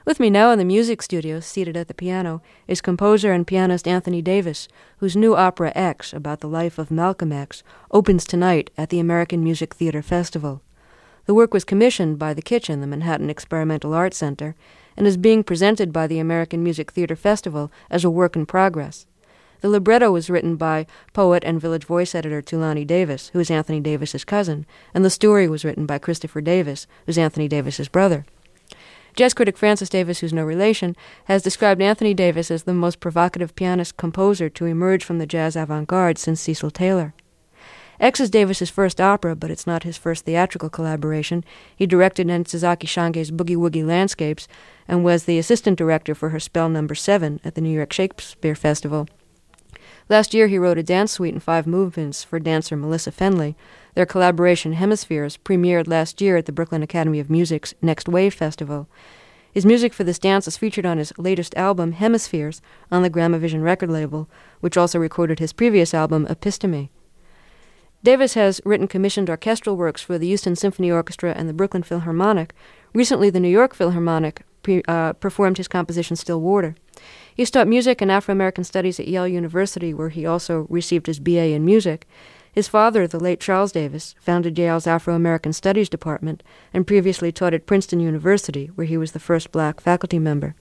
With me now in the music studio, seated at the piano, is composer and pianist Anthony Davis, whose new opera X, about the life of Malcolm X, opens tonight at the American Music Theater Festival. The work was commissioned by The Kitchen, the Manhattan Experimental Arts Center, and is being presented by the American Music Theater Festival as a work in progress. The libretto was written by poet and Village Voice editor Thulani Davis, who is Anthony Davis's cousin, and the story was written by Christopher Davis, who's Anthony Davis's brother. Jazz critic Francis Davis, who's no relation, has described Anthony Davis as the most provocative pianist-composer to emerge from the jazz avant-garde since Cecil Taylor. X is Davis's first opera, but it's not his first theatrical collaboration. He directed Ntozake Shange's Boogie Woogie Landscapes and was the assistant director for her Spell No. 7 at the New York Shakespeare Festival. Last year, he wrote a dance suite in 5 movements for dancer Melissa Fenley. Their collaboration, Hemispheres, premiered last year at the Brooklyn Academy of Music's Next Wave Festival. His music for this dance is featured on his latest album, Hemispheres, on the Gramavision record label, which also recorded his previous album, Episteme. Davis has written commissioned orchestral works for the Houston Symphony Orchestra and the Brooklyn Philharmonic. Recently, the New York Philharmonic performed his composition Stillwater. He's taught music and Afro-American studies at Yale University, where he also received his B.A. in music. His father, the late Charles Davis, founded Yale's Afro-American Studies Department and previously taught at Princeton University, where he was the first black faculty member.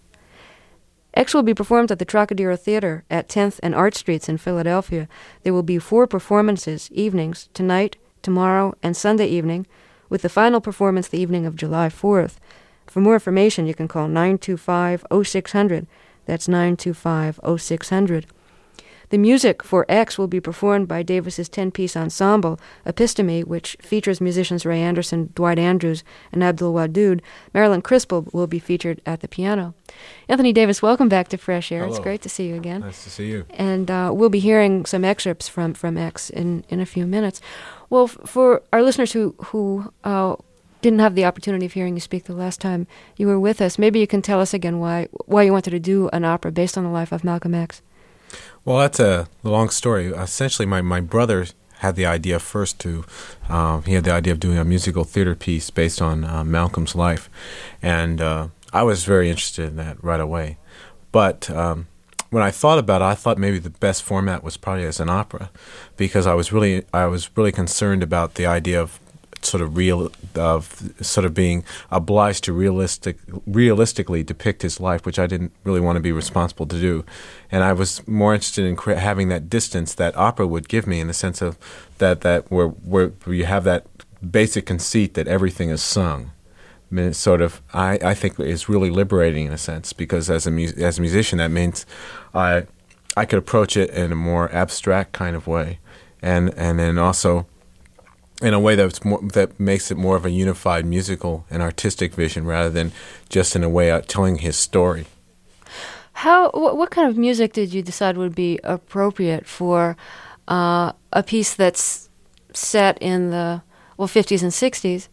X will be performed at the Trocadero Theater at 10th and Art Streets in Philadelphia. There will be 4 performances, evenings, tonight, tomorrow, and Sunday evening, with the final performance the evening of July 4th. For more information, you can call 925-0600. That's 925-0600. The music for X will be performed by Davis's 10-piece ensemble, Episteme, which features musicians Ray Anderson, Dwight Andrews, and Abdul Wadood. Marilyn Crispell will be featured at the piano. Anthony Davis, welcome back to Fresh Air. Hello. It's great to see you again. Nice to see you. And we'll be hearing some excerpts from X in a few minutes. Well, for our listeners who didn't have the opportunity of hearing you speak the last time you were with us, maybe you can tell us again why you wanted to do an opera based on the life of Malcolm X. Well, that's a long story. Essentially, my brother had the idea first he had the idea of doing a musical theater piece based on Malcolm's life. And I was very interested in that right away. But when I thought about it, I thought maybe the best format was probably as an opera, because I was really concerned about the idea of being obliged to realistically depict his life, which I didn't really want to be responsible to do. And I was more interested in having that distance that opera would give me, in the sense of that where you have that basic conceit that everything is sung. I mean, it's I think is really liberating in a sense, because as a musician, that means I could approach it in a more abstract kind of way, and then also in a way that makes it more of a unified musical and artistic vision, rather than just in a way out telling his story. What kind of music did you decide would be appropriate for a piece that's set in the 50s and 60s?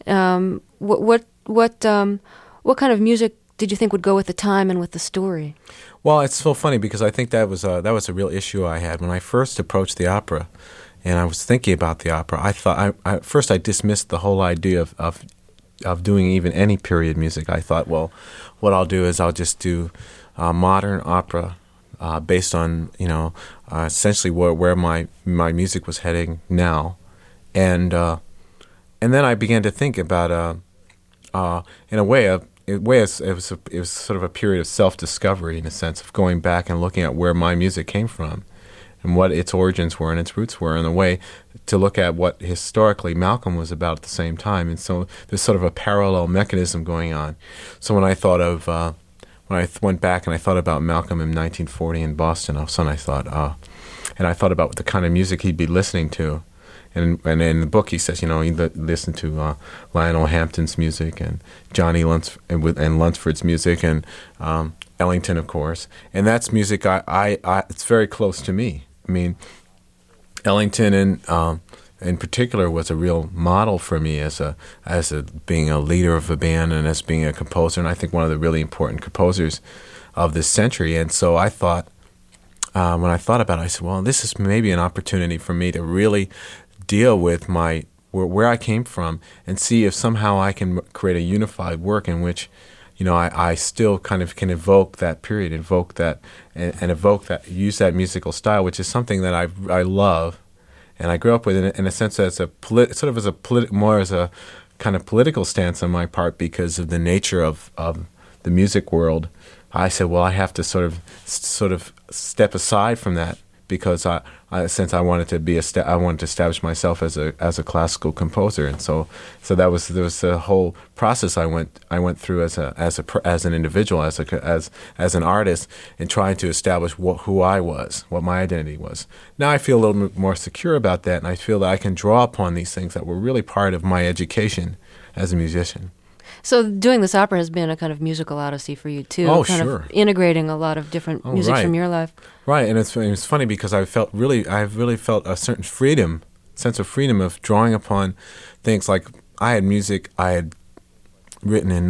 What kind of music did you think would go with the time and with the story? Well, it's so funny, because I think that was a real issue I had when I first approached the opera. And I was thinking about the opera. I thought at first I dismissed the whole idea of doing even any period music. I thought, well, what I'll do is I'll just do modern opera based on essentially where my music was heading now, and then I began to think about in a way it was sort of a period of self-discovery, in a sense of going back and looking at where my music came from, and what its origins were and its roots were, in a way to look at what historically Malcolm was about at the same time. And so there's sort of a parallel mechanism going on. So when I thought of, when I went back and I thought about Malcolm in 1940 in Boston, all of a sudden I thought, and I thought about the kind of music he'd be listening to. And in the book he says, he listened to Lionel Hampton's music and Johnny Lunsford's music and Ellington, of course. And that's music it's very close to me. I mean, Ellington in particular was a real model for me as being a leader of a band and as being a composer, and I think one of the really important composers of this century. And so I thought, when I thought about it, I said, well, this is maybe an opportunity for me to really deal with where I came from and see if somehow I can create a unified work in which, I still kind of can evoke that period, evoke that, and evoke that, use that musical style, which is something that I love, and I grew up with it in a sense as more as a kind of political stance on my part because of the nature of the music world. I said, well, I have to sort of step aside from that because since I wanted to establish myself as a classical composer, and so there was a whole process I went through as an individual, as an artist, in trying to establish who I was, what my identity was. Now I feel a little bit more secure about that, and I feel that I can draw upon these things that were really part of my education as a musician. So doing this opera has been a kind of musical odyssey for you too. Oh, kind sure. of integrating a lot of different music from your life. Right, and it's funny because I've really felt a certain sense of freedom of drawing upon things like I had music I had written in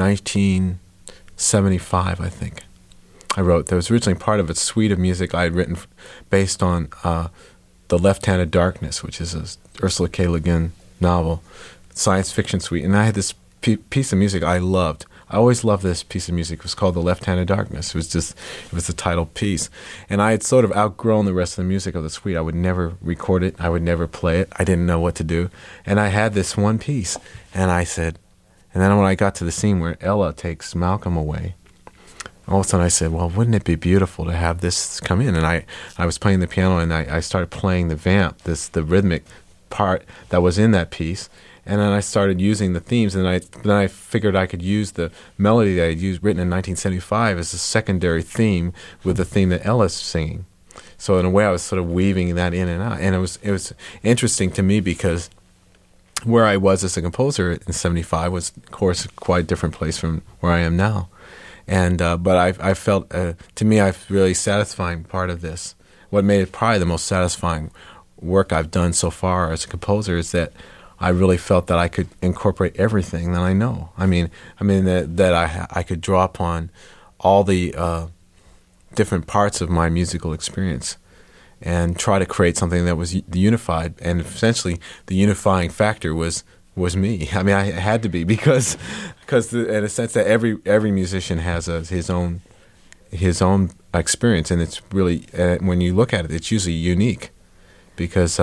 1975, I think. There was originally part of a suite of music I had written based on The Left-Handed Darkness, which is a Ursula K. Le Guin novel, science fiction suite, and I had this piece of music I loved. I always loved this piece of music. It was called The Left-Handed Darkness. It was the title piece. And I had sort of outgrown the rest of the music of the suite. I would never record it. I would never play it. I didn't know what to do. And I had this one piece. And I said, and then when I got to the scene where Ella takes Malcolm away, all of a sudden I said, well, wouldn't it be beautiful to have this come in? And I was playing the piano and I started playing the vamp, the rhythmic part that was in that piece. And then I started using the themes, and then I figured I could use the melody that I had written in 1975 as a secondary theme with the theme that Ella's singing. So in a way, I was sort of weaving that in and out, and it was interesting to me because where I was as a composer in '75 was, of course, quite a different place from where I am now. And but I felt, to me, a really satisfying part of this. What made it probably the most satisfying work I've done so far as a composer is that I really felt that I could incorporate everything that I know. I mean that I could draw upon all the different parts of my musical experience and try to create something that was unified. And essentially, the unifying factor was me. I mean, I had to be because in a sense that every musician has his own experience, and it's really when you look at it, it's usually unique because.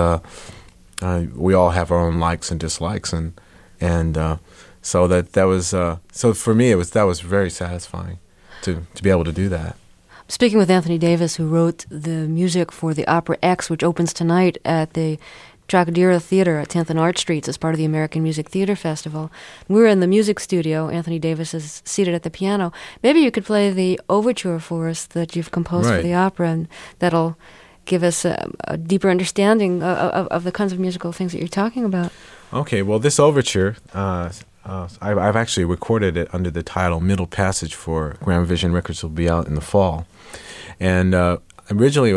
We all have our own likes and dislikes, and so that was so for me that was very satisfying to be able to do that. Speaking with Anthony Davis, who wrote the music for the opera X, which opens tonight at the Trocadero Theater at 10th and Arch Streets as part of the American Music Theater Festival. We're in the music studio. Anthony Davis is seated at the piano. Maybe you could play the overture for us that you've composed for the opera, and that'll give us a deeper understanding of the kinds of musical things that you're talking about. Okay, well, this overture, I've actually recorded it under the title Middle Passage for Grand Vision Records. Will be out in the fall. And originally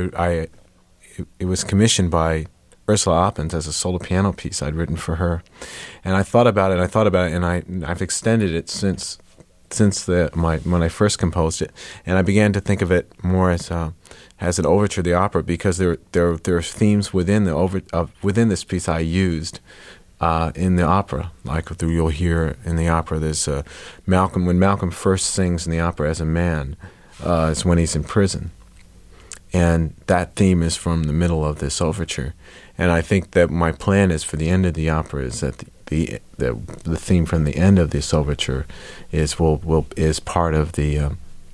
it was commissioned by Ursula Oppens as a solo piano piece I'd written for her. And I thought about it, and I've extended it since when I first composed it. And I began to think of it more as an overture to the opera because there are themes within within this piece I used in the opera. Like you'll hear in the opera, there's Malcolm, when Malcolm first sings in the opera as a man, is when he's in prison. And that theme is from the middle of this overture. And I think that my plan is for the end of the opera is that the theme from the end of this overture is part of the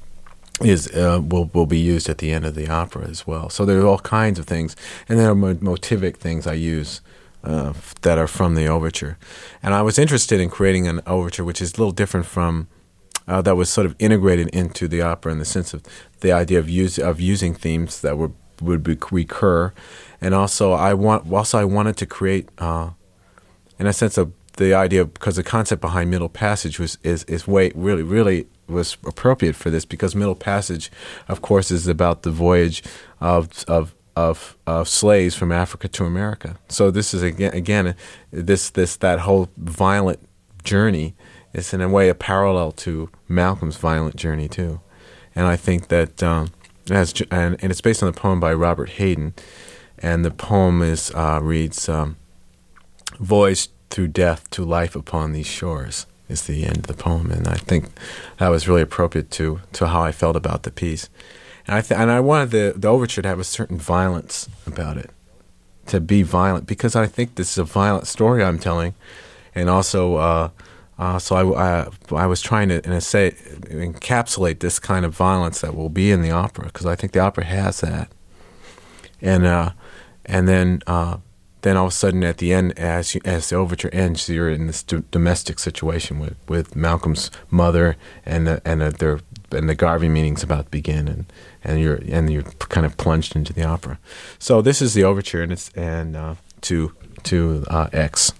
will be used at the end of the opera as well. So there are all kinds of things, and there are motivic things I use that are from the overture. And I was interested in creating an overture which is a little different from that was sort of integrated into the opera in the sense of the idea of using themes that would recur, and also I wanted to create in a sense of the idea, because the concept behind Middle Passage was appropriate for this, because Middle Passage, of course, is about the voyage of slaves from Africa to America. So this is again that whole violent journey is in a way a parallel to Malcolm's violent journey too, and I think that and it's based on a poem by Robert Hayden, and the poem reads. Voyage through death to life upon these shores. is the end of the poem, and I think that was really appropriate to how I felt about the piece. And I wanted the overture to have a certain violence about it, to be violent, because I think this is a violent story I'm telling, and also so I was trying to, in a say, encapsulate this kind of violence that will be in the opera, because I think the opera has that, and then all of a sudden at the end, as the overture ends, you're in this domestic situation with Malcolm's mother and the Garvey meeting's about to begin, and you're kind of plunged into the opera. So this is the overture, and it's to X.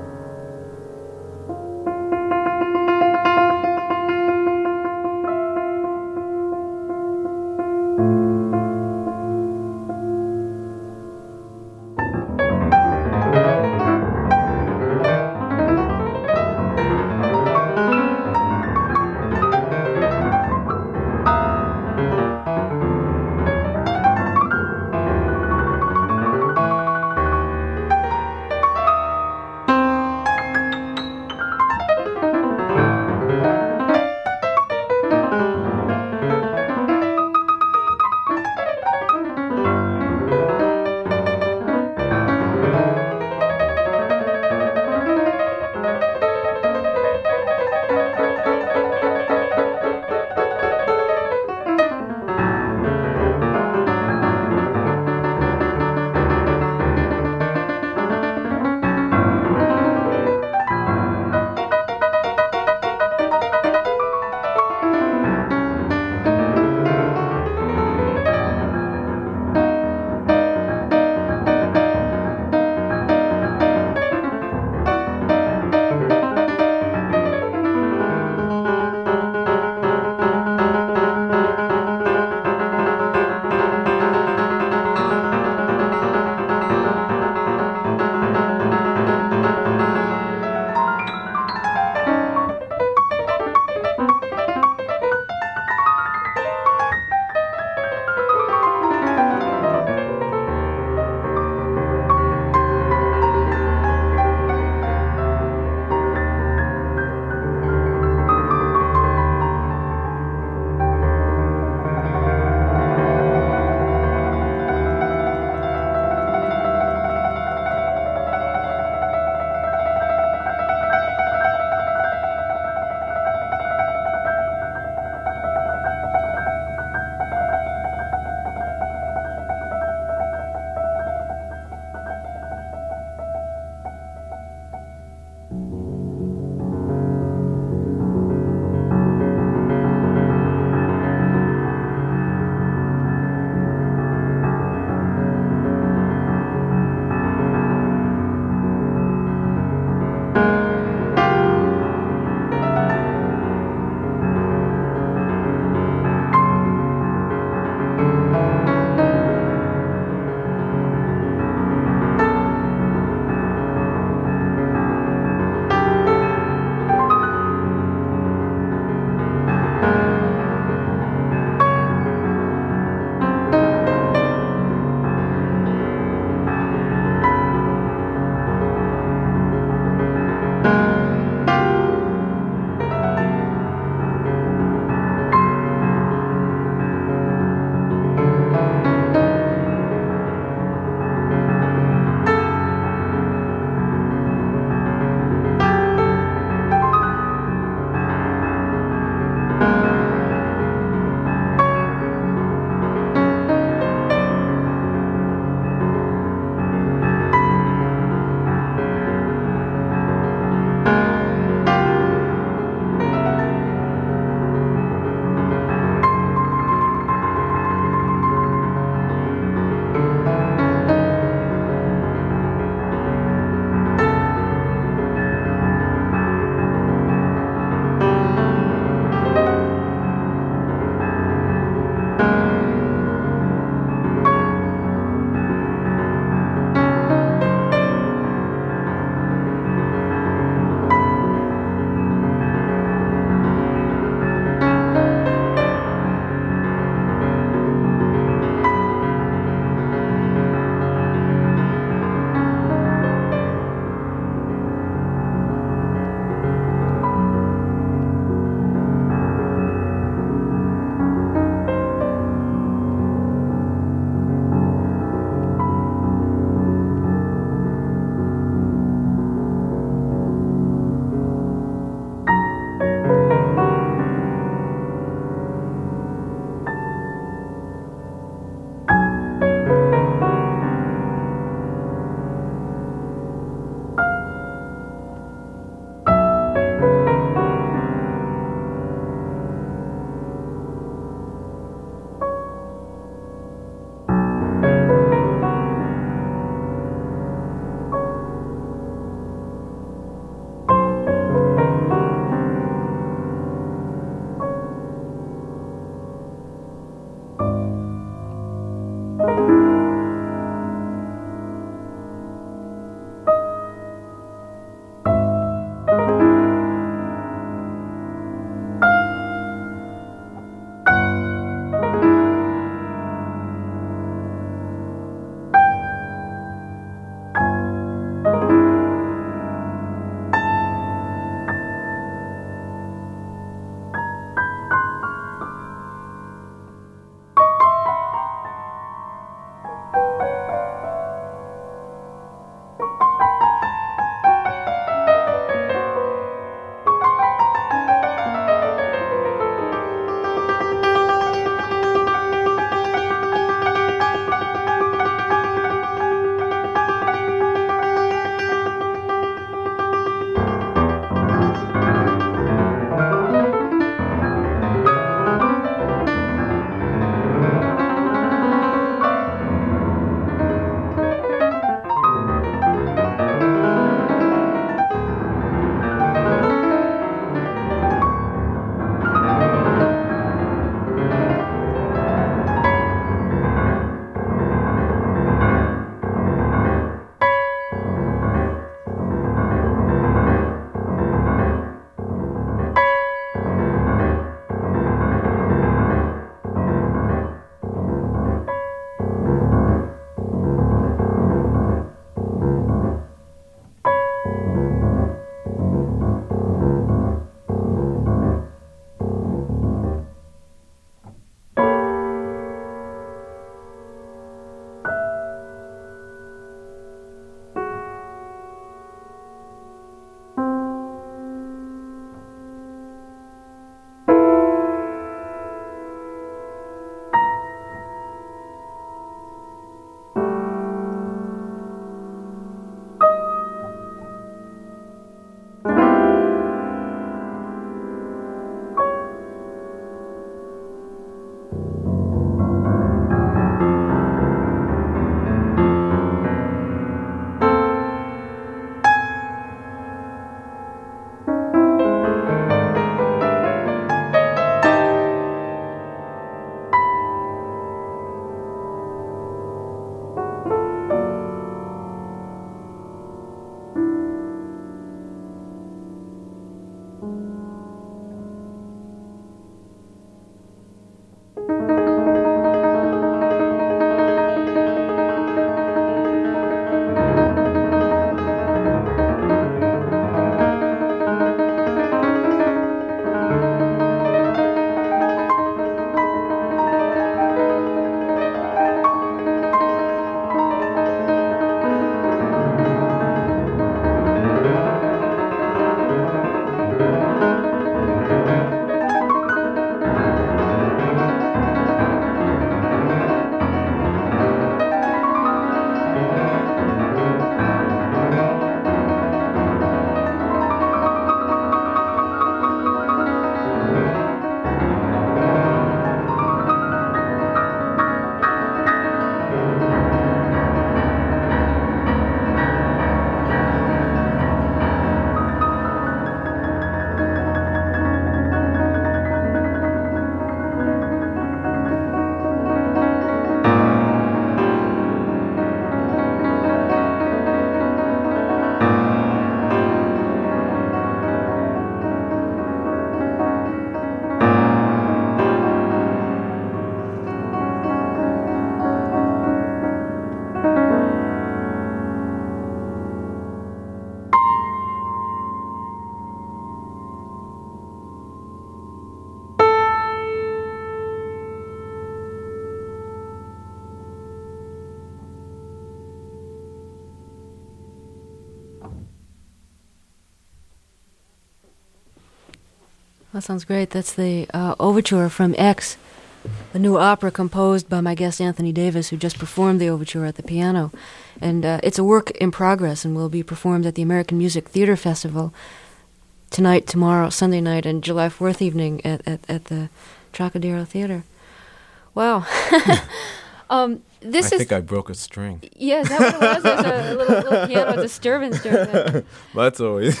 That sounds great. That's the overture from X, the new opera composed by my guest Anthony Davis, who just performed the overture at the piano. And it's a work in progress and will be performed at the American Music Theater Festival tonight, tomorrow, Sunday night, and July 4th evening at the Trocadero Theater. Wow. I think I broke a string. Yeah, is that what it was? There's a little piano disturbance during that. That's always.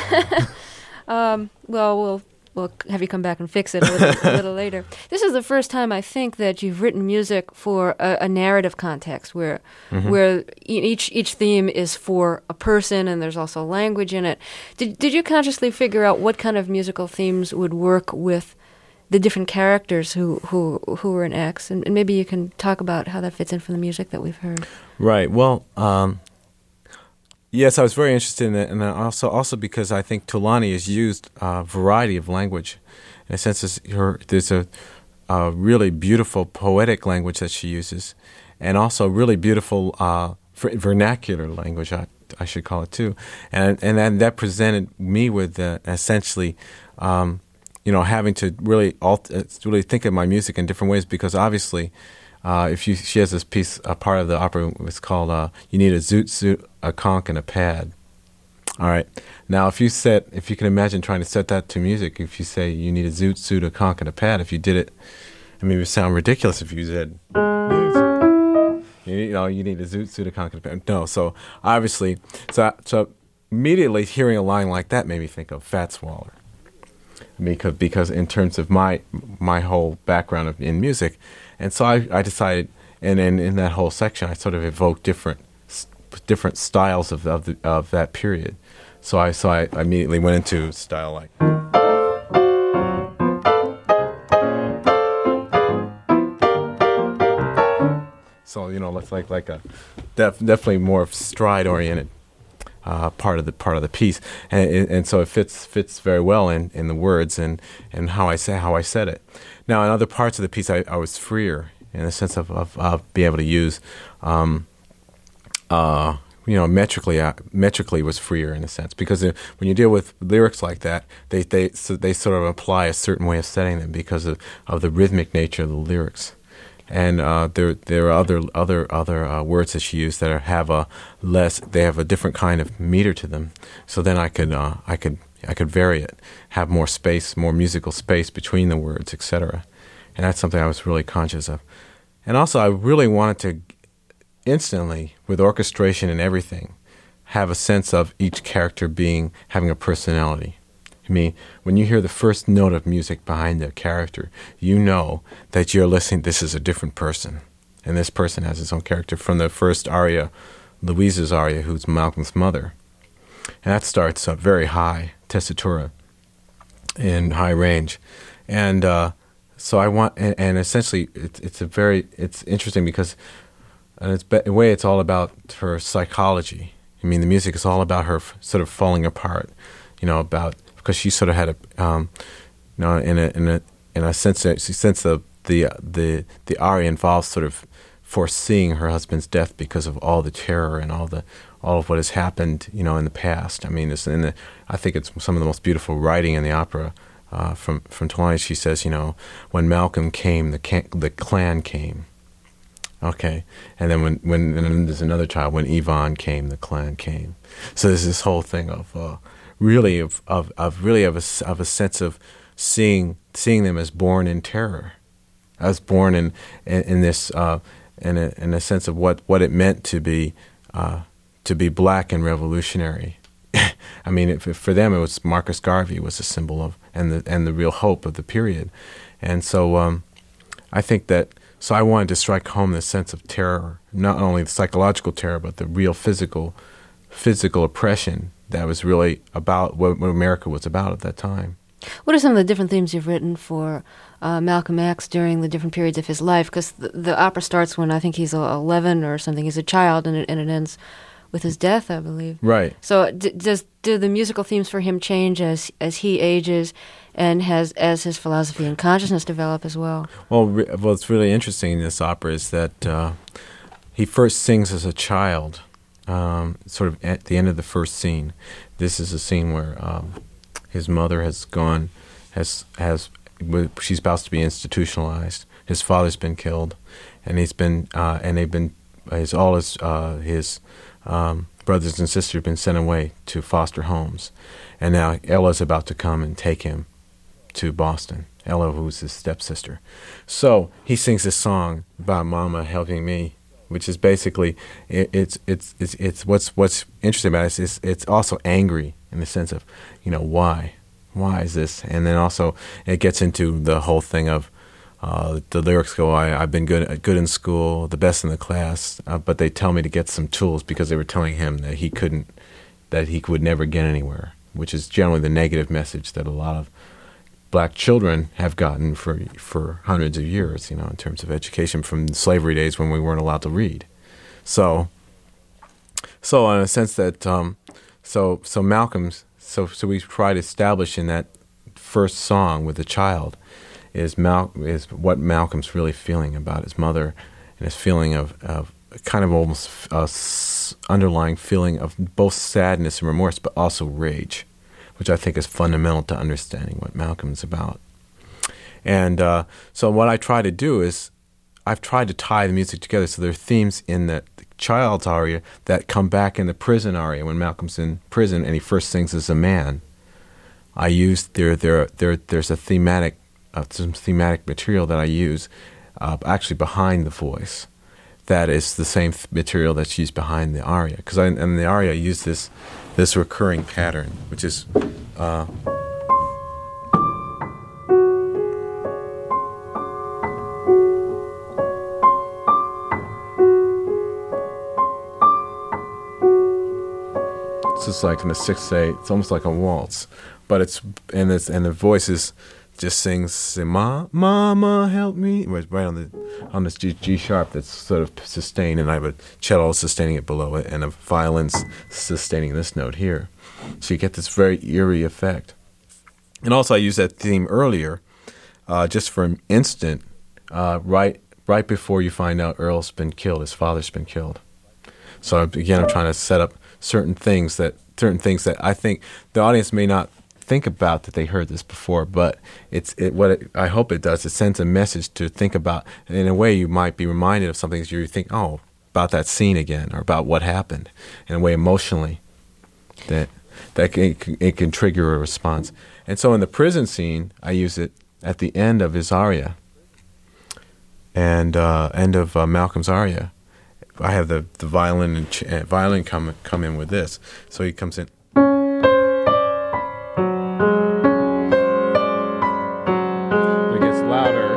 Well, we'll have you come back and fix it a little later. This is the first time I think that you've written music for a narrative context where each theme is for a person and there's also language in it. Did you consciously figure out what kind of musical themes would work with the different characters who were in X, and maybe you can talk about how that fits in from the music that we've heard. Right. Well, yes, I was very interested in it, and also because I think Tulani has used a variety of language. In a sense, there's a really beautiful poetic language that she uses, and also really beautiful vernacular language, I should call it too, and that presented me with essentially. Having to really think of my music in different ways, because obviously, she has this piece, a part of the opera was called "You Need a Zoot Suit, a Conch, and a Pad." All right. Now, if you can imagine trying to set that to music, if you say you need a zoot suit, a conch, and a pad, if you did it, I mean, it would sound ridiculous if you said, you need a zoot suit, a conch, and a pad. No. So obviously, so immediately hearing a line like that made me think of Fats Waller. Because in terms of my whole background in music, and so I decided, and in that whole section, I sort of evoked different styles of that period. So I immediately went into a style like. So let's like a definitely more stride oriented. Part of the piece, and so it fits very well in the words and how I said it. Now, in other parts of the piece, I was freer in the sense of being able to use, metrically was freer in a sense, because when you deal with lyrics like that, they sort of apply a certain way of setting them because of the rhythmic nature of the lyrics. And there are other words that she used that have a different kind of meter to them. So then I could vary it, have more space, more musical space between the words, etc. And that's something I was really conscious of. And also, I really wanted to instantly, with orchestration and everything, have a sense of each character having a personality. I mean, when you hear the first note of music behind a character, you know that you're listening, this is a different person. And this person has his own character. From the first aria, Louisa's aria, who's Malcolm's mother. And that starts very high, tessitura, in high range. And so I want, and essentially, it's interesting because in a way it's all about her psychology. I mean, the music is all about her sort of falling apart, because she sort of had in a sense the aria involves sort of foreseeing her husband's death because of all the terror and all of what has happened, in the past. I mean, I think it's some of the most beautiful writing in the opera from Tulani. She says, when Malcolm came, the clan came. Okay, and then when there's another child, when Yvonne came, the clan came. So there's this whole thing of really of a sense of seeing them as born in terror, as born in this in a sense of what it meant to be black and revolutionary. I mean, for them, it was Marcus Garvey was a symbol of and the real hope of the period, and so I think that. So I wanted to strike home the sense of terror, not only the psychological terror, but the real physical oppression that was really about what America was about at that time. What are some of the different themes you've written for Malcolm X during the different periods of his life? Because the opera starts when I think he's 11 or something. He's a child, and it ends with his death, I believe. Right. So do the musical themes for him change as he ages and as his philosophy and consciousness develop as well? Well, what's really interesting in this opera is that he first sings as a child, sort of at the end of the first scene. This is a scene where his mother has gone she's about to be institutionalized. His father's been killed, and he's been and they've been all his brothers and sisters have been sent away to foster homes, and now Ella's about to come and take him to Boston. Ella, who's his stepsister. So he sings this song about Mama helping me, which is basically it's what's interesting about it is it's also angry in the sense of, why is this? And then also it gets into the whole thing of the lyrics go, I've been good in school, the best in the class, but they tell me to get some tools because they were telling him that he would never get anywhere, which is generally the negative message that a lot of black children have gotten for hundreds of years, in terms of education from slavery days when we weren't allowed to read. So in a sense that, so Malcolm's, so we try to establish in that first song with the child is what Malcolm's really feeling about his mother, and his feeling of kind of almost underlying feeling of both sadness and remorse, but also rage, which I think is fundamental to understanding what Malcolm's about. And so what I try to do is I've tried to tie the music together so there are themes in the child's aria that come back in the prison aria when Malcolm's in prison and he first sings as a man. I use there's a thematic some thematic material that I use actually behind the voice that is the same material that's used behind the aria, because in the aria I use this recurring pattern, which is it's just like in the 6/8. It's almost like a waltz, but and the voices just sings Mama help me, right on this G sharp that's sort of sustained, and I have a cello sustaining it below it and a violin's sustaining this note here, so you get this very eerie effect. And also I used that theme earlier just for an instant right before you find out Earl's been killed, his father's been killed. So again, I'm trying to set up certain things that I think the audience may not think about, that they heard this before, but I hope it does. It sends a message to think about. And in a way, you might be reminded of something as you think, about that scene again, or about what happened. In a way, emotionally, that it can trigger a response. And so in the prison scene, I use it at the end of his aria, and end of Malcolm's aria. I have the violin and violin come in with this. So he comes in. It gets louder.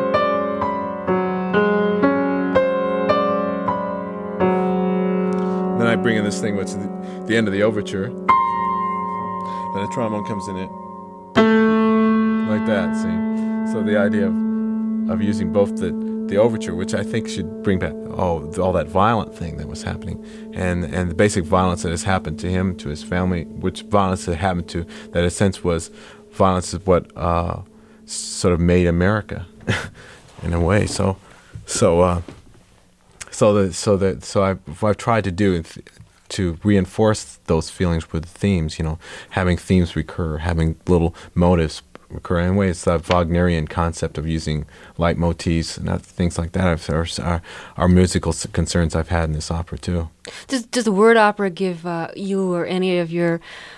Then I bring in this thing, which is the end of the overture. Then the trombone comes in it like that. See, so the idea of using both the overture, which I think should bring back all that violent thing that was happening, and the basic violence that has happened to him, to his family, which violence that happened to, that in a sense was violence of what sort of made America in a way. So I've tried to do to reinforce those feelings with themes, having themes recur, having little motives recur. Anyway, it's that Wagnerian concept of using leitmotifs and things like that are musical concerns I've had in this opera too. Does the word opera give you or any of your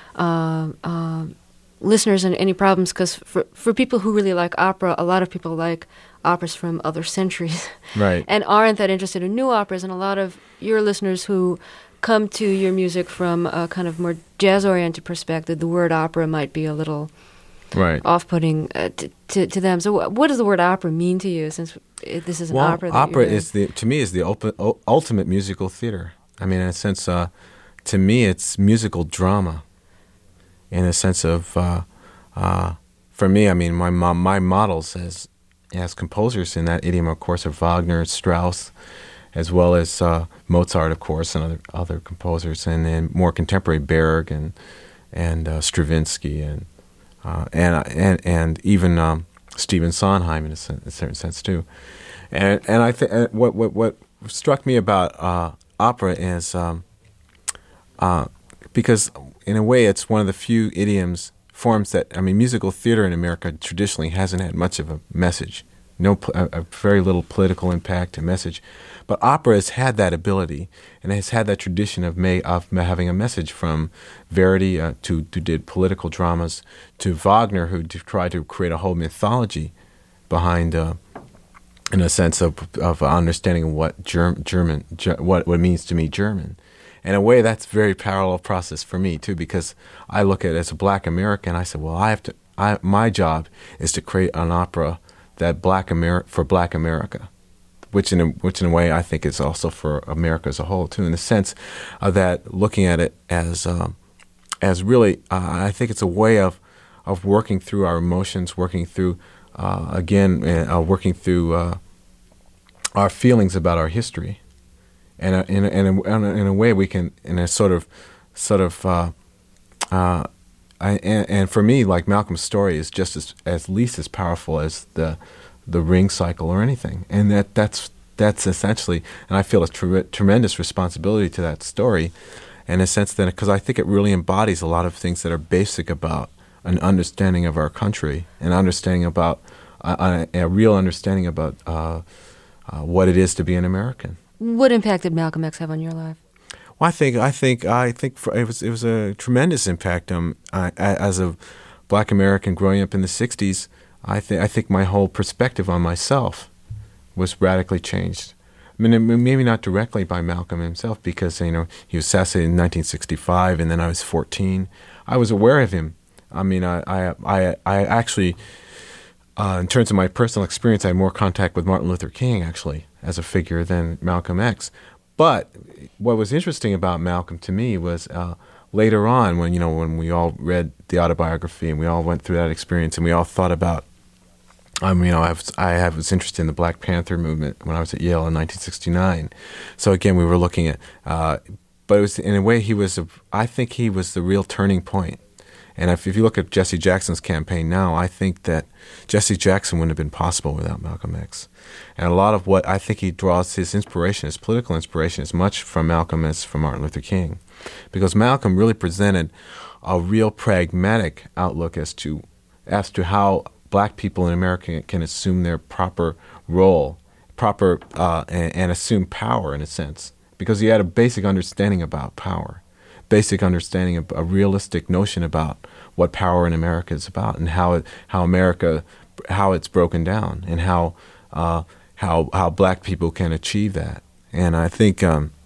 listeners any problems? Because for people who really like opera, a lot of people like operas from other centuries, right? And aren't that interested in new operas. And a lot of your listeners who come to your music from a kind of more jazz-oriented perspective, the word opera might be a little off-putting to them. So what does the word opera mean to you, since this is an opera? Opera to me is the ultimate musical theater. I mean, in a sense, to me, it's musical drama. In a sense of, for me, I mean, my models as composers in that idiom, of course, are Wagner, Strauss, as well as Mozart, of course, and other composers, and then more contemporary Berg and Stravinsky and even Stephen Sondheim in a certain sense too. And I think what struck me about opera is because in a way it's one of the few idioms forms that, I mean, musical theater in America traditionally hasn't had much of a message, a very little political impact and message. But opera has had that ability, and has had that tradition of having a message, from Verdi, who did political dramas, to Wagner, who tried to create a whole mythology behind, in a sense of understanding what what it means to be German. In a way, that's a very parallel process for me too, because I look at it as a Black American. I said, well, my job is to create an opera that for Black America, which in a way I think is also for America as a whole too, in the sense that looking at it as really, I think it's a way of working through our emotions, working through working through our feelings about our history, and in a way we can, in a and for me, like, Malcolm's story is just as least as powerful as the Ring cycle or anything, and that's essentially, and I feel a tremendous responsibility to that story, in a sense that, because I think it really embodies a lot of things that are basic about an understanding of our country, an understanding about a real understanding about what it is to be an American. What impact did Malcolm X have on your life? Well, I think it was a tremendous impact. As a Black American growing up in the '60s, I think my whole perspective on myself was radically changed. I mean, maybe not directly by Malcolm himself, because he was assassinated in 1965, and then I was 14. I was aware of him. I mean, I actually, in terms of my personal experience, I had more contact with Martin Luther King, actually, as a figure, than Malcolm X. But what was interesting about Malcolm to me was later on, when we all read the autobiography and we all went through that experience and we all thought about, I was interested in the Black Panther movement when I was at Yale in 1969. So again, we were looking at, but it was, in a way, I think he was the real turning point. And if you look at Jesse Jackson's campaign now, I think that Jesse Jackson wouldn't have been possible without Malcolm X. And a lot of what I think he draws his inspiration, his political inspiration, as much from Malcolm as from Martin Luther King. Because Malcolm really presented a real pragmatic outlook as to how Black people in America can assume their proper role, and assume power, in a sense. Because he had a basic understanding about power. Basic understanding of a realistic notion about what power in America is about, and how it's broken down, and how Black people can achieve that. And I think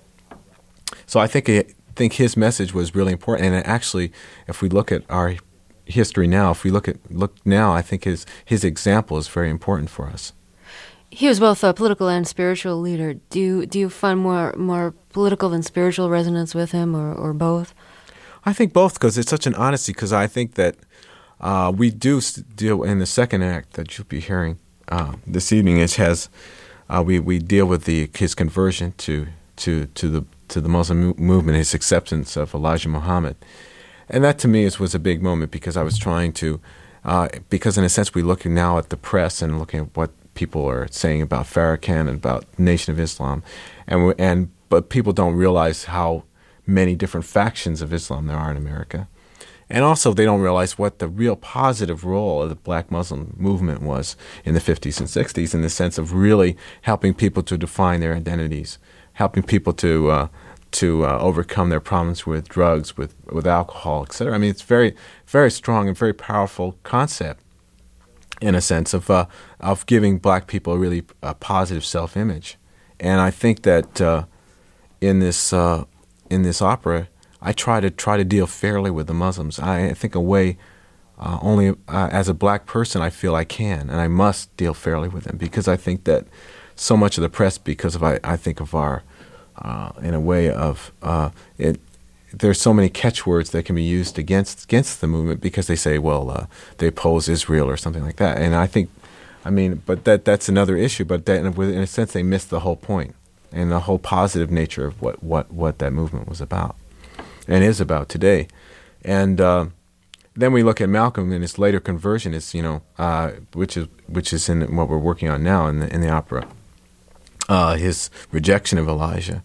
I think his message was really important. And actually, if we look at our history now, look now, I think his example is very important for us. He was both a political and spiritual leader. Do you find more political than spiritual resonance with him, or both? I think both, because it's such an honesty. Because I think that we do deal in the second act that you'll be hearing this evening. It has we deal with his conversion to the Muslim movement, his acceptance of Elijah Muhammad, and that to me was a big moment, because I was trying to because in a sense we're looking now at the press and looking at what people are saying about Farrakhan and about Nation of Islam, but people don't realize how many different factions of Islam there are in America, and also they don't realize what the real positive role of the Black Muslim movement was in the 50s and 60s, in the sense of really helping people to define their identities, helping people to overcome their problems with drugs, with alcohol, etc. I mean, it's very, very strong and very powerful concept, in a sense of giving Black people really a positive self-image. And I think that in this opera, I try to deal fairly with the Muslims. I think a way only as a Black person I feel I can, and I must deal fairly with them, because I think that so much of the press, because of I think of our in a way of it. There's so many catchwords that can be used against the movement, because they say, well, they oppose Israel or something like that. And I think, but that's another issue. But that, in a sense, they missed the whole point and the whole positive nature of what that movement was about and is about today. And then we look at Malcolm and his later conversion, is which is in what we're working on now in the opera. His rejection of Elijah.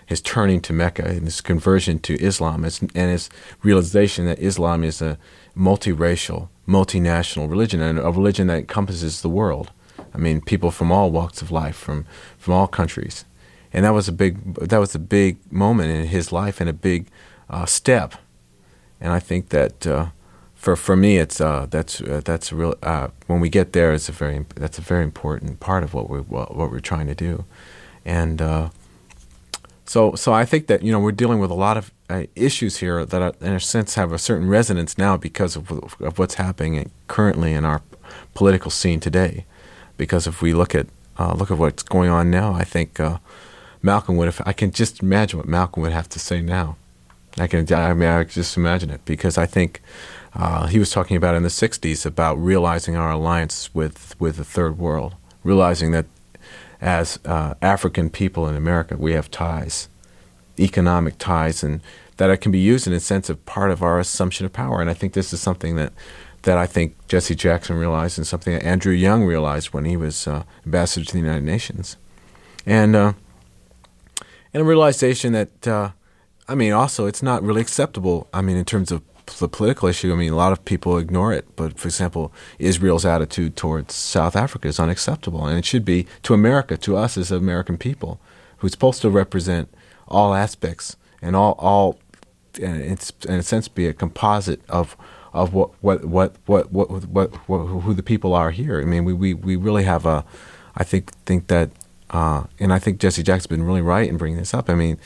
his turning to Mecca and his conversion to Islam, and his realization that Islam is a multiracial, multinational religion, and a religion that encompasses the world. I mean, people from all walks of life, from all countries, and that was a big moment in his life and a big step. And I think that for me, it's that's a real when we get there, that's a very important part of what we're trying to do, and so I think that we're dealing with a lot of issues here that are, in a sense, have a certain resonance now because of what's happening currently in our political scene today. Because if we look at what's going on now, I think Malcolm would have. I can just imagine what Malcolm would have to say now. I can just imagine it, because I think he was talking about in the '60s about realizing our alliance with the Third World, realizing that as African people in America, we have ties, economic ties, and that it can be used in a sense of part of our assumption of power. And I think this is something that I think Jesse Jackson realized, and something that Andrew Young realized when he was ambassador to the United Nations, and a realization that also it's not really acceptable. I mean, in terms of the political issue, a lot of people ignore it. But for example, Israel's attitude towards South Africa is unacceptable, and it should be to America, to us as American people, who's supposed to represent all aspects and all, and it's in a sense be a composite of who the people are here. I mean, we really have I think that, and I think Jesse Jackson's been really right in bringing this up. I mean,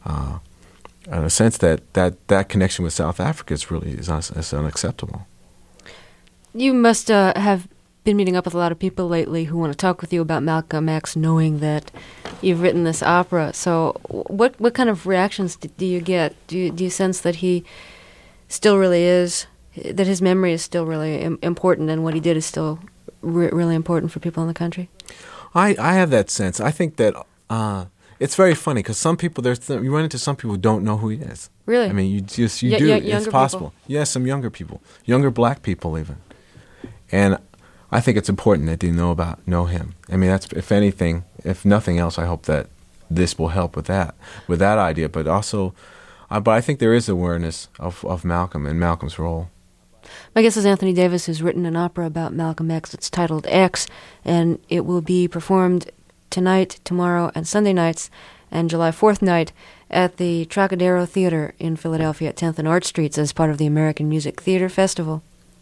in a sense that connection with South Africa is unacceptable. You must have been meeting up with a lot of people lately who want to talk with you about Malcolm X, knowing that you've written this opera. So what kind of reactions do you get? Do you sense that he still really is, that his memory is still really important, and what he did is still really important for people in the country? I have that sense. I think that it's very funny because some people, you run into some people who don't know who he is. Really? I mean, you do. It's possible. People. Yes, some younger people, younger black people even. And I think it's important that they know him. I mean, that's, if anything, if nothing else, I hope that this will help with that idea. But also, but I think there is awareness of Malcolm and Malcolm's role. My guest is Anthony Davis, who's written an opera about Malcolm X. It's titled X, and it will be performed tonight, tomorrow, and Sunday nights, and July 4th night at the Trocadero Theater in Philadelphia at 10th and Arch Streets as part of the American Music Theater Festival.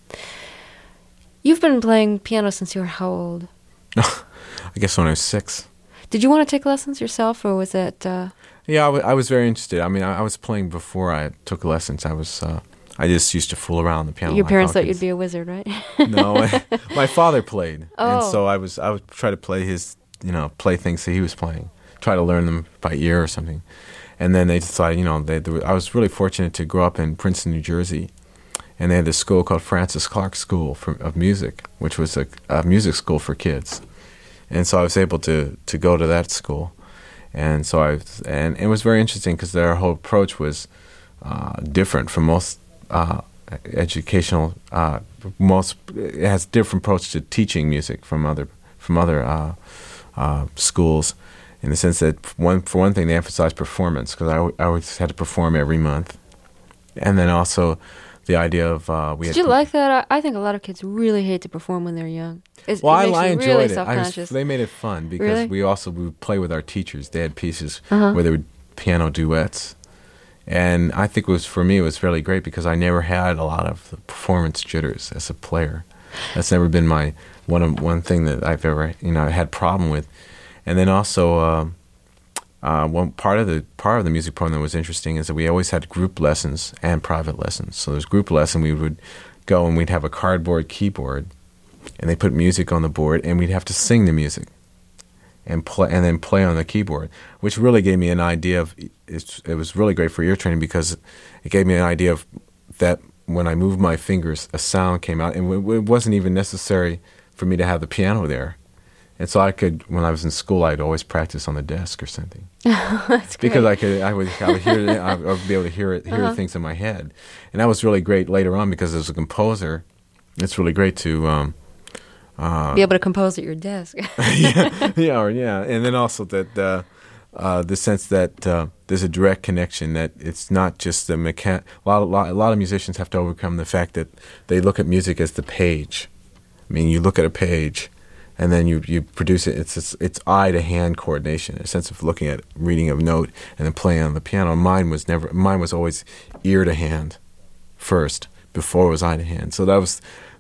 You've been playing piano since you were how old? I guess when I was 6. Did you want to take lessons yourself, or was that... Yeah, I was very interested. I mean, I was playing before I took lessons. I just used to fool around on the piano. Your parents thought you'd be a wizard, right? No, my father played, and so I would try to play his, play things that he was playing, try to learn them by ear or something. And then they decided, I was really fortunate to grow up in Princeton, New Jersey, and they had this school called Francis Clark School of Music, which was a music school for kids. And so I was able to go to that school. And so and it was very interesting because their whole approach was different from most educational. It has different approach to teaching music from other schools, in the sense that for one thing they emphasize performance, because I always had to perform every month, and then also the idea of Did you like that? I think a lot of kids really hate to perform when they're young. I enjoyed really it. Self-conscious. They made it fun because we would play with our teachers. They had pieces Uh-huh. where they would piano duets, and I think for me it was really great because I never had a lot of performance jitters as a player. That's never been my one thing that I've ever had problem with. And then also one part of the music program that was interesting is that we always had group lessons and private lessons. So there's group lesson, we would go and we'd have a cardboard keyboard, and they put music on the board, and we'd have to sing the music and then play on the keyboard, which really gave me an idea of it was really great for ear training because it gave me an idea of that when I moved my fingers, a sound came out, and it wasn't even necessary for me to have the piano there. And so when I was in school, I'd always practice on the desk or something. That's great. Because I would hear I would be able to hear things in my head, and that was really great later on because as a composer, it's really great to be able to compose at your desk. yeah, and then also that the sense that there's a direct connection, that it's not just the a lot of musicians have to overcome the fact that they look at music as the page. I mean, you look at a page, and then you produce it. It's eye to hand coordination, a sense of looking at reading a note and then playing on the piano. Mine was always ear to hand first before it was eye to hand. So that was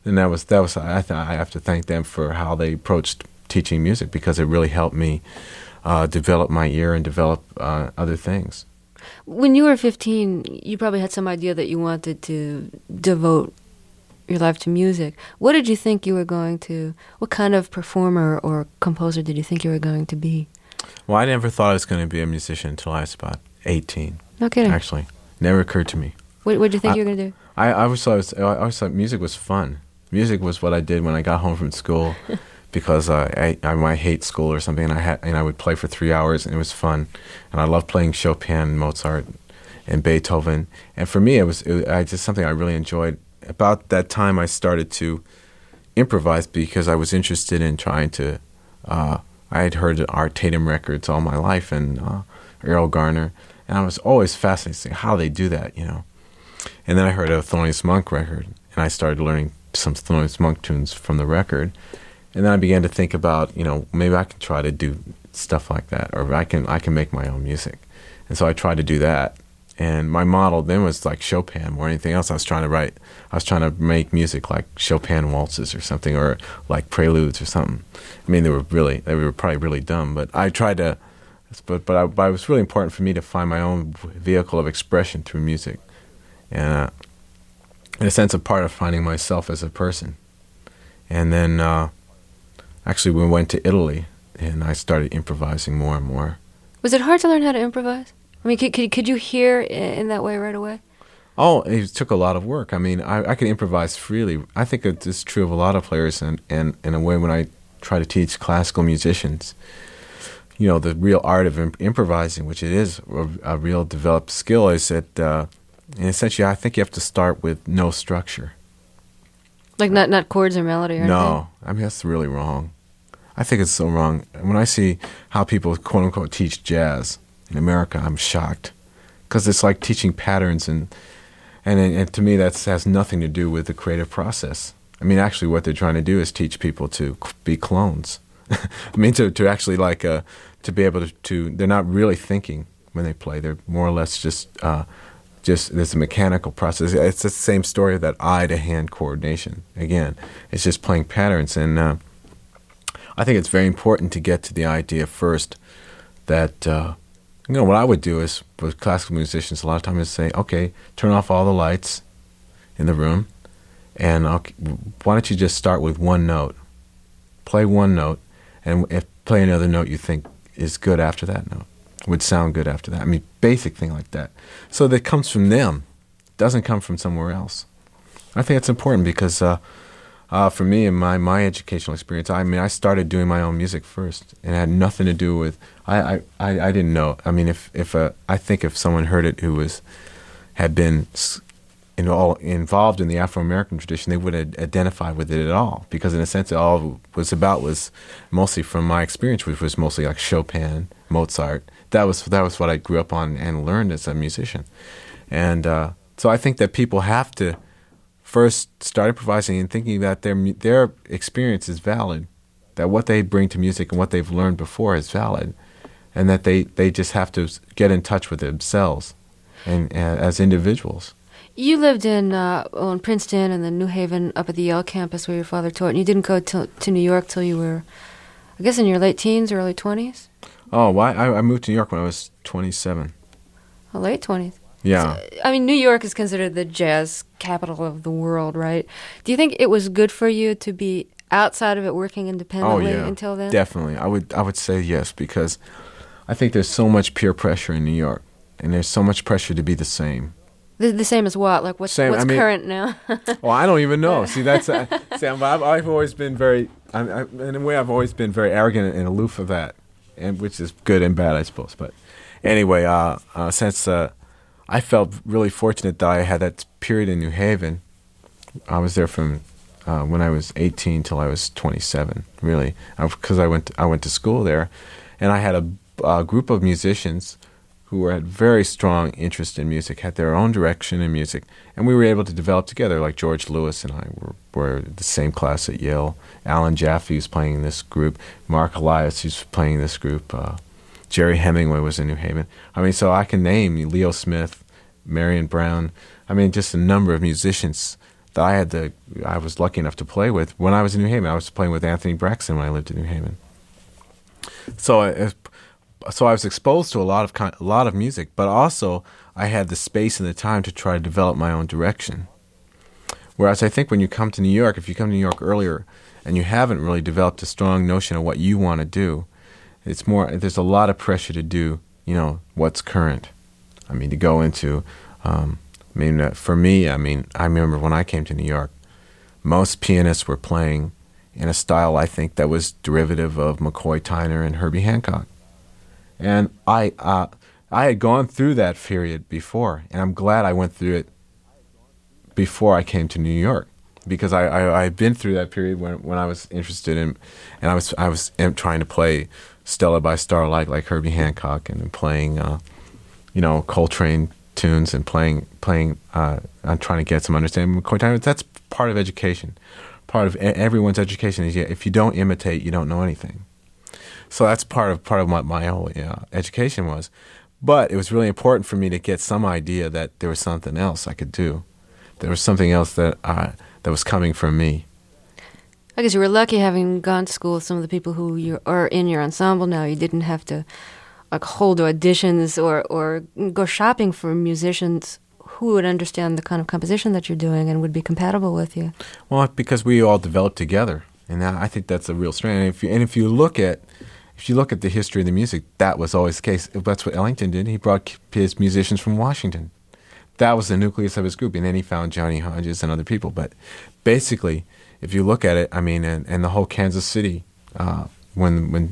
I have to thank them for how they approached teaching music, because it really helped me develop my ear and develop other things. When you were 15, you probably had some idea that you wanted to devote your life to music. What did you think you were going to, what kind of performer or composer did you think you were going to be? Well, I never thought I was going to be a musician until I was about 18. No kidding. Actually, never occurred to me. What did you think you were going to do? I always thought music was fun. Music was what I did when I got home from school, because I might hate school or something, and I would play for 3 hours, and it was fun. And I loved playing Chopin, Mozart, and Beethoven. And for me, it was just something I really enjoyed. About that time, I started to improvise because I was interested in trying to. I had heard Art Tatum records all my life, and Errol Garner, and I was always fascinated to see how they do that, you know. And then I heard a Thelonious Monk record, and I started learning some Thelonious Monk tunes from the record. And then I began to think about, you know, maybe I can try to do stuff like that, or I can make my own music. And so I tried to do that. And my model then was like Chopin more than anything else. I was trying to make music like Chopin waltzes or something, or like preludes or something. I mean, they were probably really dumb, but I tried to. But it was really important for me to find my own vehicle of expression through music, and in a sense, a part of finding myself as a person. And then, actually, we went to Italy, and I started improvising more and more. Was it hard to learn how to improvise? I mean, could you hear in that way right away? Oh, it took a lot of work. I mean, I could improvise freely. I think it's true of a lot of players, and in a way, when I try to teach classical musicians, you know, the real art of improvising, which it is a real developed skill, is that, essentially, I think you have to start with no structure. Like not chords or melody or anything? No, I mean, that's really wrong. I think it's so wrong. When I see how people, quote-unquote, teach jazz in America, I'm shocked, because it's like teaching patterns, and to me that has nothing to do with the creative process. I mean, actually, what they're trying to do is teach people to be clones. I mean, to actually to be able to. They're not really thinking when they play. They're more or less just there's a mechanical process. It's the same story of that eye to hand coordination. Again, it's just playing patterns, and I think it's very important to get to the idea first that. You know, what I would do is, with classical musicians, a lot of times is say, okay, turn off all the lights in the room, and why don't you just start with one note? Play one note, and play another note you think is good after that note, would sound good after that. I mean, basic thing like that. So that comes from them. It doesn't come from somewhere else. I think it's important because for me, in my educational experience, I mean, I started doing my own music first, and it had nothing to do with. I didn't know. I mean, I think if someone heard it who had been involved in the Afro-American tradition, they wouldn't identify with it at all, because in a sense, all it was about was mostly from my experience, which was mostly like Chopin, Mozart. That was what I grew up on and learned as a musician, and so I think that people have to first start improvising and thinking that their experience is valid, that what they bring to music and what they've learned before is valid, and that they just have to get in touch with themselves and as individuals. You lived in Princeton and then New Haven, up at the Yale campus where your father taught, and you didn't go to New York till you were, I guess, in your late teens, early 20s? Oh, why? I moved to New York when I was 27. Oh, late 20s. Yeah. So, I mean, New York is considered the jazz capital of the world, right? Do you think it was good for you to be outside of it, working independently until then? Definitely. I would say yes, because I think there's so much peer pressure in New York, and there's so much pressure to be the same. The same as what? Like what's current now? Well, I don't even know. See, that's I've always been very, in a way, I've always been very arrogant and aloof of that, and which is good and bad, I suppose. But anyway, since I felt really fortunate that I had that period in New Haven. I was there from when I was 18 till I was 27, really, because I went to school there, and I had a group of musicians who had very strong interest in music, had their own direction in music, and we were able to develop together. Like George Lewis and I were the same class at Yale. Alan Jaffe was playing in this group. Mark Elias was playing in this group. Jerry Hemingway was in New Haven. I mean, so I can name Leo Smith, Marion Brown. I mean, just a number of musicians that I was lucky enough to play with when I was in New Haven. I was playing with Anthony Braxton when I lived in New Haven. So I was exposed to a lot of music, but also I had the space and the time to try to develop my own direction. Whereas I think when you come to New York, if you come to New York earlier and you haven't really developed a strong notion of what you want to do, there's a lot of pressure to do, what's current. I mean, to go into, for me, I remember when I came to New York, most pianists were playing in a style I think that was derivative of McCoy Tyner and Herbie Hancock. And I had gone through that period before, and I'm glad I went through it before I came to New York, because I had been through that period when I was interested in, and I was trying to play Stella by Starlight like Herbie Hancock, and playing Coltrane tunes, and playing I'm trying to get some understanding of McCoy Tyner. That's part of education. Part of everyone's education is, if you don't imitate, you don't know anything. So that's part of what my whole education was. But it was really important for me to get some idea that there was something else I could do. There was something else that was coming from me. I guess you were lucky having gone to school with some of the people who are in your ensemble now. You didn't have to hold auditions or go shopping for musicians who would understand the kind of composition that you're doing and would be compatible with you. Well, because we all developed together, and I think that's a real strength. And if you look at the history of the music, that was always the case. That's what Ellington did. He brought his musicians from Washington. That was the nucleus of his group, and then he found Johnny Hodges and other people. But basically, if you look at it, I mean, and the whole Kansas City, when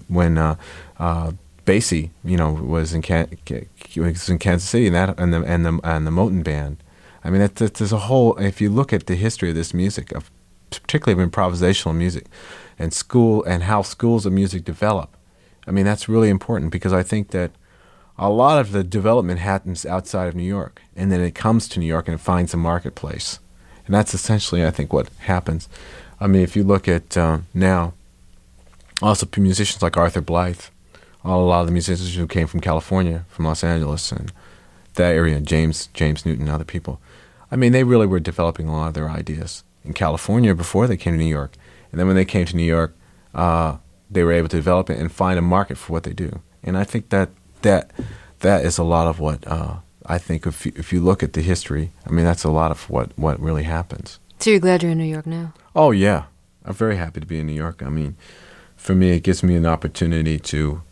Basie, was in Kansas City, and the Moten Band. I mean, there's a whole. If you look at the history of this music, particularly of improvisational music, and how schools of music develop, I mean, that's really important, because I think that a lot of the development happens outside of New York, and then it comes to New York and it finds a marketplace, and that's essentially, I think, what happens. I mean, if you look at now, also musicians like Arthur Blythe. A lot of the musicians who came from California, from Los Angeles, and that area, James Newton and other people. I mean, they really were developing a lot of their ideas in California before they came to New York. And then when they came to New York, they were able to develop it and find a market for what they do. And I think that is a lot of what I think, if you look at the history, I mean, that's a lot of what really happens. So you're glad you're in New York now? Oh, yeah. I'm very happy to be in New York. I mean, for me, it gives me an opportunity to...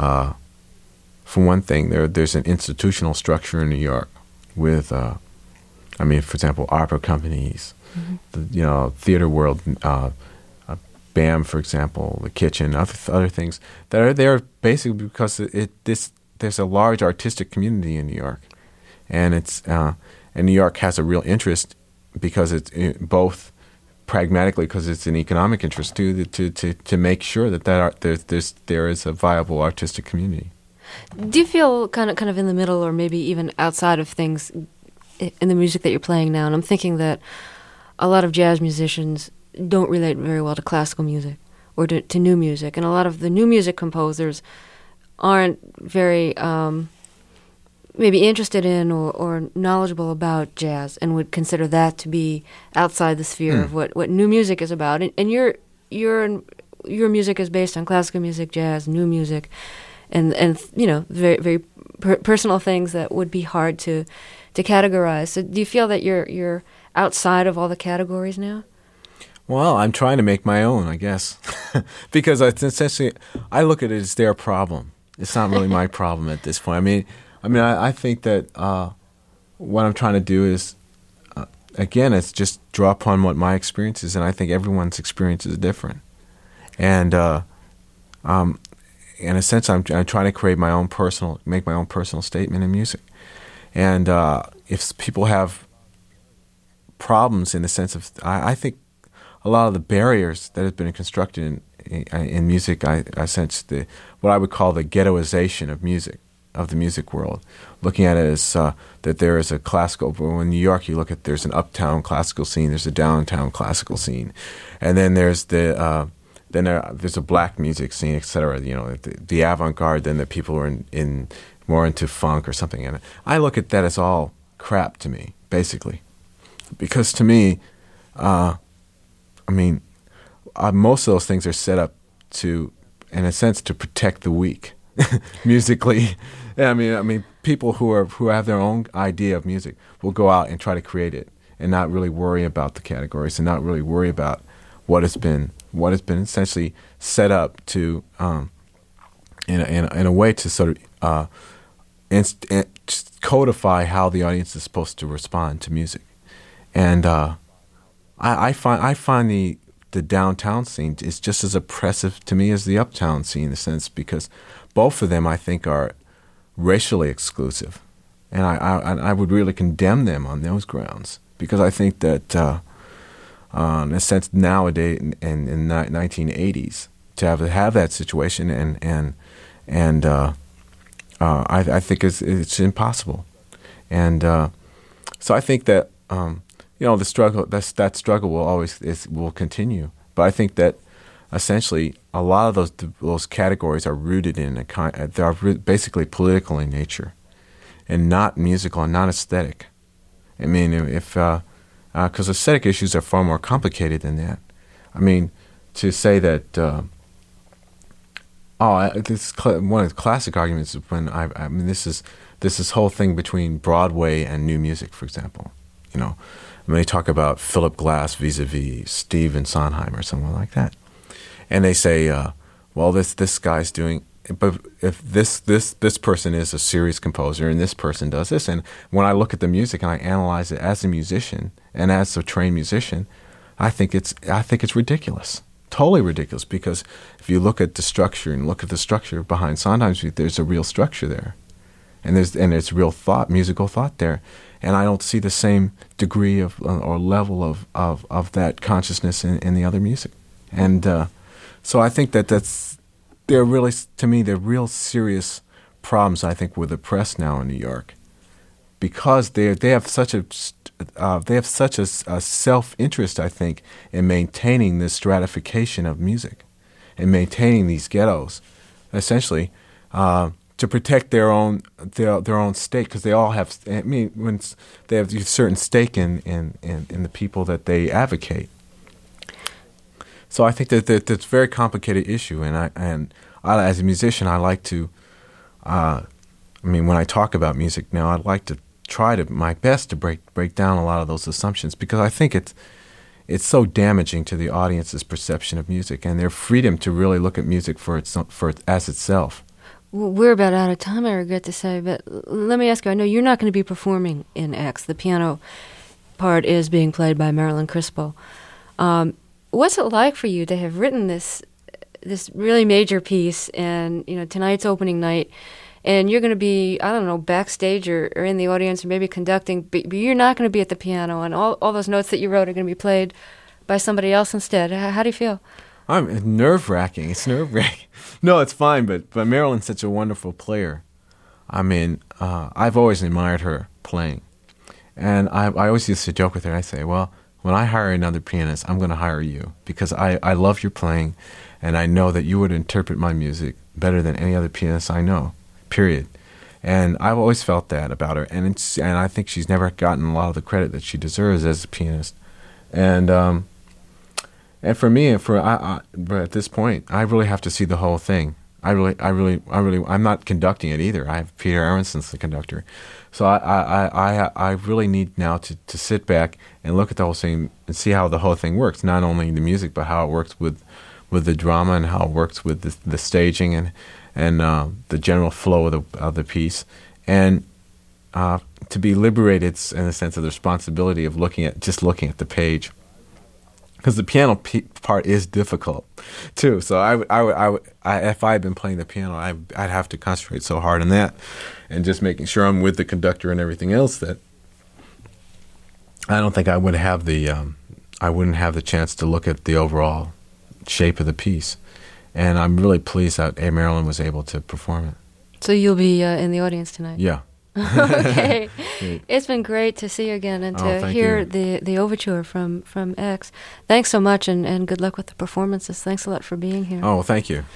for one thing, there's an institutional structure in New York with, for example, opera companies, the theater world, BAM, for example, the Kitchen, other things that are there basically because there's a large artistic community in New York, and and New York has a real interest because it's both pragmatically, because it's an economic interest too, to make sure that there is a viable artistic community. Do you feel kind of in the middle, or maybe even outside of things in the music that you're playing now? And I'm thinking that a lot of jazz musicians don't relate very well to classical music or to new music, and a lot of the new music composers aren't very maybe interested in or knowledgeable about jazz, and would consider that to be outside the sphere of what new music is about. And your music is based on classical music, jazz, new music, and very very personal things that would be hard to categorize. So do you feel that you're outside of all the categories now? Well, I'm trying to make my own, I guess, because essentially I look at it as their problem. It's not really my problem at this point. I think that what I'm trying to do is, again, it's just draw upon what my experience is, and I think everyone's experience is different. And in a sense, I'm trying to make my own personal statement in music. And if people have problems in the sense of, I think a lot of the barriers that have been constructed in music, I sense what I would call the ghettoization of music, of the music world. Looking at it as that there is a classical. In New York, you look at there's an uptown classical scene, there's a downtown classical scene, and then there's there's a black music scene, etc. You know, the avant-garde. Then the people who are in more into funk or something. And I look at that as all crap to me, basically, because to me, most of those things are set up to, in a sense, to protect the weak, musically. I mean, people who have their own idea of music will go out and try to create it, and not really worry about the categories, and not really worry about what has been essentially set up to, in a way to sort of codify how the audience is supposed to respond to music, and I find the downtown scene is just as oppressive to me as the uptown scene, in a sense, because both of them, I think, are racially exclusive, and I would really condemn them on those grounds, because I think that in a sense nowadays in the 1980s to have that situation and I think it's impossible, and so I think that the struggle that struggle will continue. But I think that essentially a lot of those categories are rooted in they are basically political in nature, and not musical and not aesthetic. I mean, because aesthetic issues are far more complicated than that. I mean, to say that. One of the classic arguments is when this whole thing between Broadway and new music, for example. You know, when they talk about Philip Glass vis-a-vis Stephen Sondheim or someone like that, and they say, well, this guy's doing, but if this person is a serious composer and this person does this, and when I look at the music and I analyze it as a musician and as a trained musician, I think it's ridiculous. Totally ridiculous, because if you look at the structure and look at the structure behind Sondheim's music, there's a real structure there, and there's real thought, musical thought there, and I don't see the same degree of or level of that consciousness in the other music, and so I think they're really, to me, they're real serious problems, I think, with the press now in New York, because they have such a self-interest, I think, in maintaining this stratification of music, and maintaining these ghettos, essentially, to protect their own stake, because they all have. I mean, when they have a certain stake in the people that they advocate. So I think that that's a very complicated issue, and I as a musician, I like to. When I talk about music now, I'd like to try my best to break down a lot of those assumptions, because I think it's so damaging to the audience's perception of music and their freedom to really look at music for it as itself. We're about out of time, I regret to say, but let me ask you, I know you're not going to be performing in X. The piano part is being played by Marilyn Crispell. What's it like for you to have written this really major piece, and tonight's opening night, and you're going to be, I don't know, backstage or in the audience or maybe conducting, but you're not going to be at the piano, and all those notes that you wrote are going to be played by somebody else instead. How do you feel? I'm nerve-wracking. It's nerve-wracking. No, it's fine, but Marilyn's such a wonderful player. I mean, I've always admired her playing. And I always used to joke with her. I say, well, when I hire another pianist, I'm going to hire you, because I love your playing, and I know that you would interpret my music better than any other pianist I know. Period. And I've always felt that about her, and I think she's never gotten a lot of the credit that she deserves as a pianist. And for me, but at this point, I really have to see the whole thing. I'm not conducting it either. I have Peter Aronson's the conductor, so I really need now to sit back and look at the whole thing and see how the whole thing works. Not only the music, but how it works with the drama, and how it works with the staging and the general flow of the piece, and to be liberated in a sense of the responsibility of looking at the page, because the piano part is difficult too. So I if I had been playing the piano, I'd have to concentrate so hard on that, and just making sure I'm with the conductor and everything else, that I don't think I would have I wouldn't have the chance to look at the overall shape of the piece. and I'm really pleased that A. Marilyn was able to perform it. So you'll be in the audience tonight? Yeah. Okay. It's been great to see you again and to hear you. the overture from X. Thanks so much, and good luck with the performances. Thanks a lot for being here. Oh, thank you.